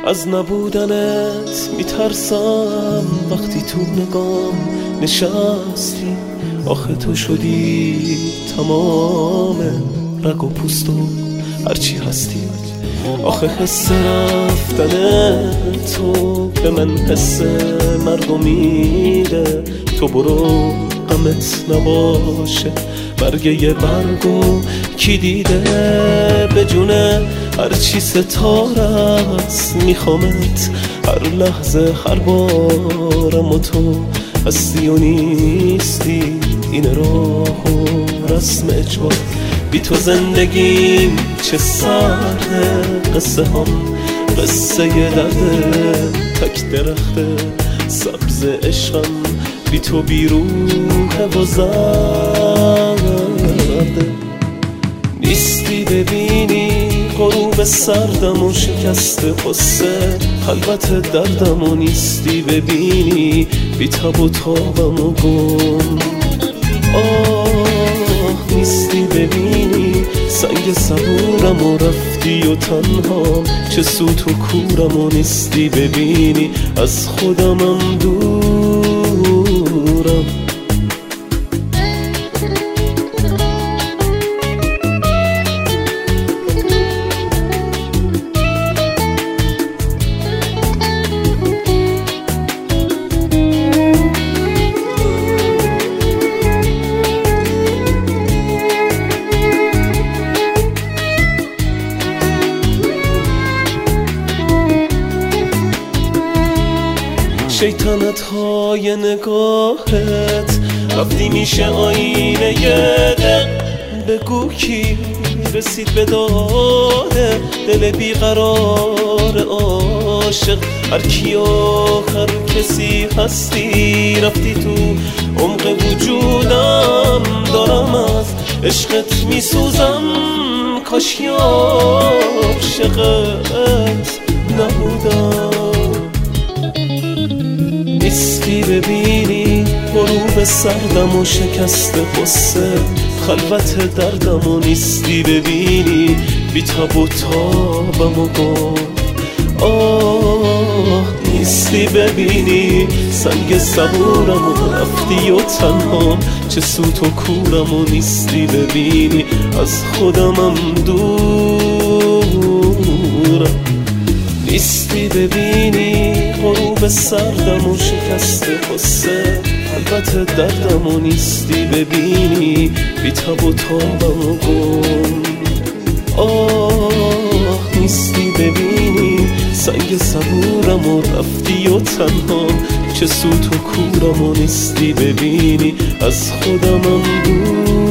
از نبودنت میترسم وقتی تو نگام نشستی. آخه تو شدی تمام رگ و پوست و هرچی هستی. آخه حس رفتن تو به من حس مرگو میده. تو برو غمت نباشه برگ یه برگو کی دیده. به جونه هرچی ستاره است میخوامت هر لحظه هر بارم و تو هستی و نیستی. این راه و رسم اجبار بی تو زندگیم چه سرده. قصه هم قصه درده. تک درخت سبز عشقم بی تو بی روحه و زرده. نیستی ببینی غروب سردم و شکست قصه خلوت دردم و نیستی ببینی بی تب و تابم و گم. نیستی ببینی سنگ صبورم و رفتی و تنها چه سوت و کورم و نیستی ببینی از خودمم دورم. شیطنت های نگاهت رفتی میشه آینه دل. بگو کی رسید به داده دل بیقرار عاشق. هر کی آخر کسی هستی رفتی تو عمق وجودم. دارم از عشقت میسوزم کاش عاشقت نبودم. نیستی ببینی غروب سردم و شکست قصه خلوت دردم و نیستی ببینی بی تب و تابم و گم. نیستی ببینی سنگ صبورم و رفتی و تنهام چه سوت و کورم و نیستی ببینی از خودمم دورم. نیستی ببینی غروب سردم و شکست قصه البته دردم و نیستی ببینی بی تب و تابم و گم. نیستی ببینی سنگ صبورم و رفتی و تنها چه سوت و کورم و نیستی ببینی از خودمم دور.